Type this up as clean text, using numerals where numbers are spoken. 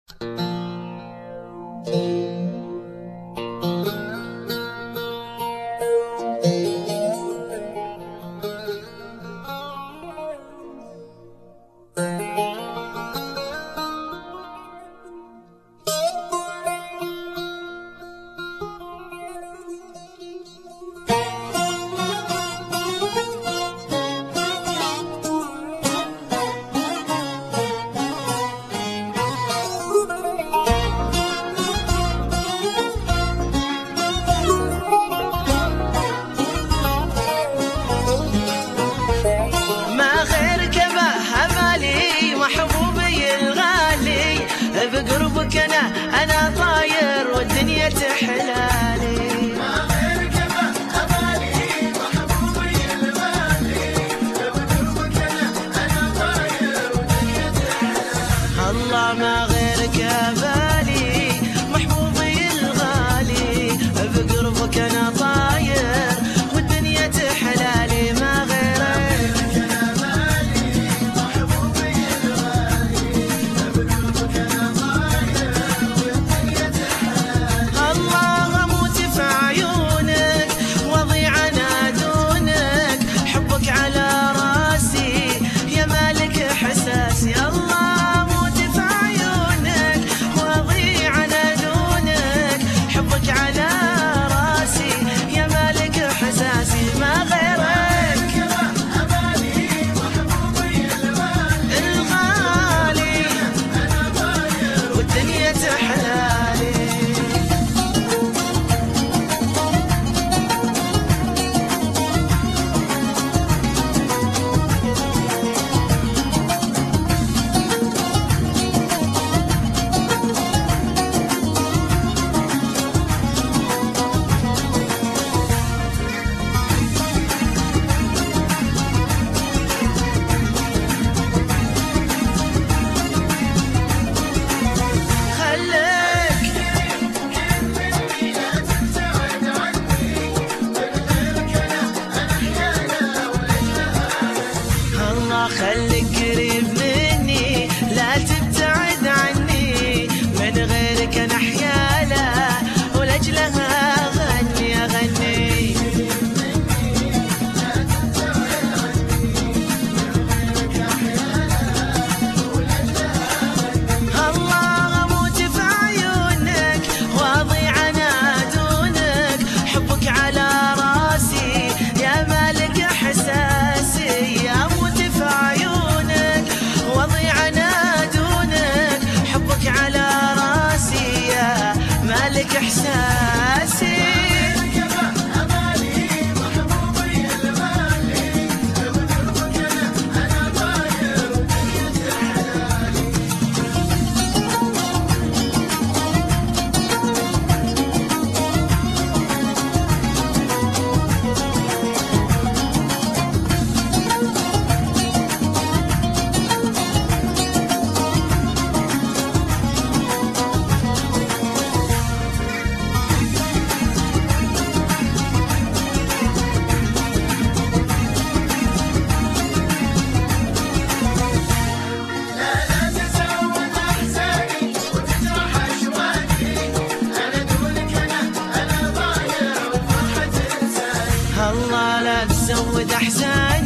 بقربك أنا طاير والدنيا تحلالي. ما غيرك أمالي محبوبي الغالي، بقربك أنا طاير والدنيا تحلالي. الله ما غيرك بالي محبوبي الغالي، بقربك أنا طاير والدنيا تحلالي. ما خليك قريب مني لا تبتعد عني، من غيرك انا حيالة ولاجلها اغني اغني. الله اموت في عيونك واضيع انا دونك، حبك على راسي يا مالك احساسي. مالك احساسي. أمالي محبوبي الغالي، بقربك أنا طاير والدنيا تحلالي. الله لا تزود احزاني